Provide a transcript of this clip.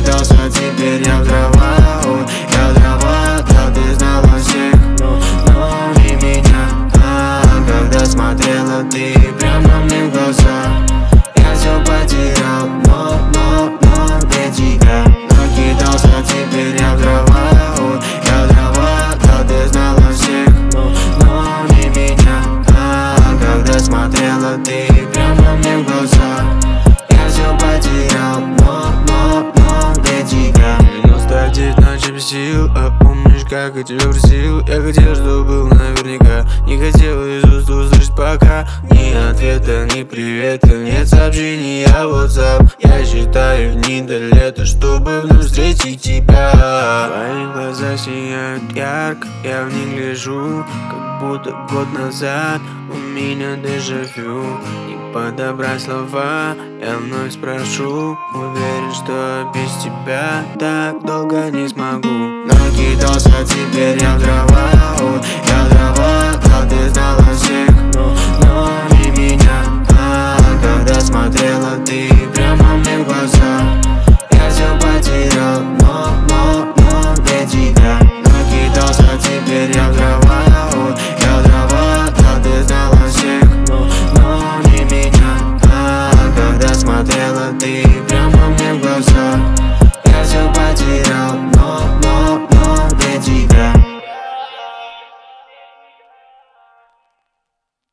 Накидался, теперь я в дрова. Ой, я в дрова, да ты знала всех, но не меня. Когда смотрела ты прямо мне в глаза, я все потерял, но для тебя. Накидался, теперь я в дрова. Ой, я в дрова, да ты знала всех, но не меня. Когда смотрела ты прямо мне в глаза, я все потерял, но для тебя. 99 ночей без сил, а помнишь, как я тебя просил? Я хотел, чтобы был наверняка. Не хотел из уст услышать пока ни ответа, ни привета, нет сообщения в WhatsApp. Я считаю дни до лета, чтобы вновь встретить тебя. Твои глаза сияют ярко, я в них гляжу, как будто год назад у меня дежавю. Не подобрать слова, я вновь спрошу, уверен, что без тебя так долго не смогу. Накидался, теперь я в дрова. Ой, я в дрова, да ты знала всех, но не меня.